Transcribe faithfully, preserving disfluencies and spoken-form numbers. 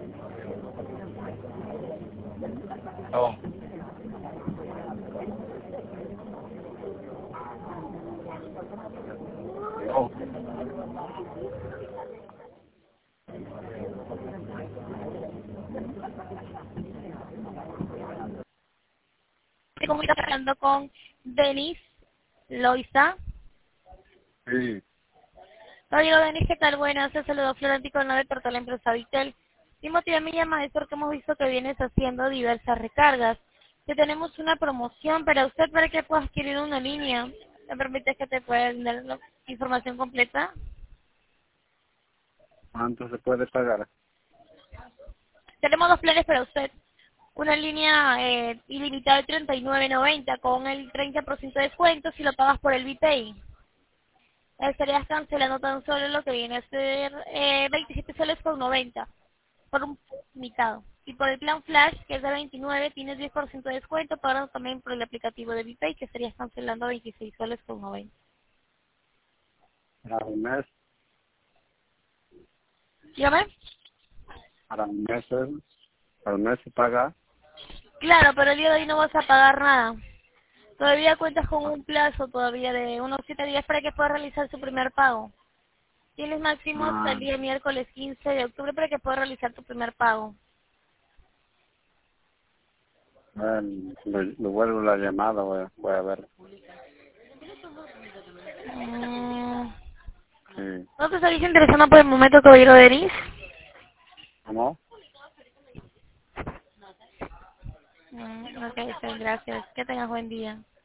Oh. Oh. Estoy comunicando con Denis Loiza. Sí. Oye, Denis, ¿qué tal? Buenas, te saludo Florentico, no de Torta la empresa Vitel. Mi motivo de mi llamada es porque hemos visto que vienes haciendo diversas recargas. Que tenemos una promoción para usted para que pueda adquirir una línea. ¿Me permites que te pueda dar la información completa? ¿Cuánto se puede pagar? Tenemos dos planes para usted. Una línea eh, ilimitada de treinta y nueve noventa con el treinta por ciento de descuento si lo pagas por el VPay. Estarías cancelando tan solo lo que viene a ser eh, veintisiete soles con noventa por un limitado. Y por el plan Flash, que es de veintinueve, tienes diez por ciento de descuento, pagando también por el aplicativo de VPay, que estarías cancelando veintiséis soles con noventa. Para un mes, Dígame. para un mes, eh, para un mes se paga. Claro, pero el día de hoy no vas a pagar nada. Todavía cuentas con un plazo todavía de unos siete días para que puedas realizar su primer pago. Tienes máximo hasta Ah, el día miércoles quince de octubre para que puedas realizar tu primer pago. bueno, lo, lo vuelvo la llamada, voy a, voy a ver. Mm, Sí. ¿No te estaría interesando por el momento, caballero Denis? ¿Cómo? Mm, ok, sí, gracias. Que tengas buen día.